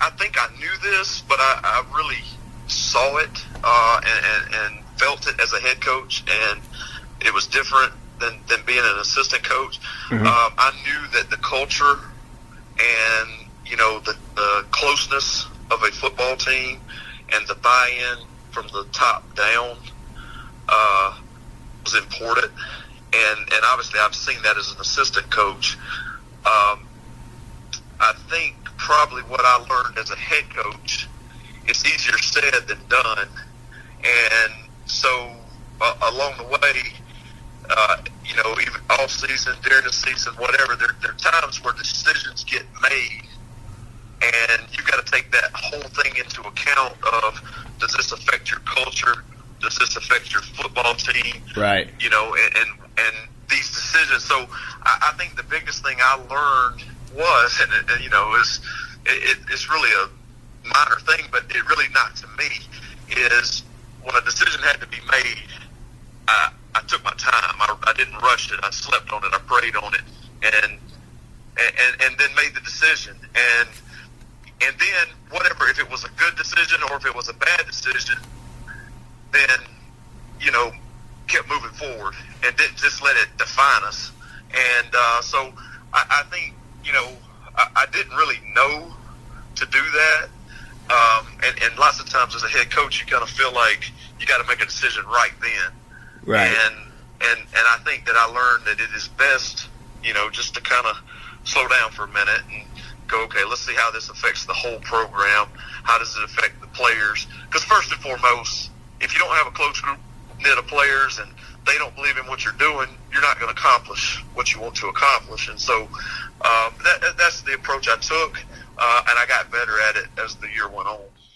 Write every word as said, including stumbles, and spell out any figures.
I think I knew this, but I, I really saw it uh, and, and, and felt it as a head coach, and it was different than, than being an assistant coach. Mm-hmm. Um, I knew that the culture and, you know, the, the closeness of a football team and the buy-in from the top down uh, was important. And, and obviously I've seen that as an assistant coach. Um, I think probably what I learned as a head coach, it's easier said than done. And so uh, along the way, uh, you know, even off season, during the season, whatever, there, there are times where decisions get made, and you've got to take that whole thing into account of, does this affect your culture? Does this affect your football team? Right. You know, and, and, and these decisions. So I, I think the biggest thing I learned was, and, and you know, is it, it's really a minor thing, but it really not to me, is when a decision had to be made, I, I took my time. I, I didn't rush it. I slept on it. I prayed on it, and and and then made the decision. And and then whatever, if it was a good decision or if it was a bad decision, then, you know, kept moving forward and didn't just let it define us. And uh, so I, I think, you know, I, I didn't really know to do that. Um, and, and lots of times as a head coach, you kind of feel like you got to make a decision right then. Right. And, and, and I think that I learned that it is best, you know, just to kind of slow down for a minute and go, okay, let's see how this affects the whole program. How does it affect the players? Because first and foremost, if you don't have a close group knit of players and they don't believe in what you're doing, you're not going to accomplish what you want to accomplish. And so um, that, that's the approach I took, uh, and I got better at it as the year went on.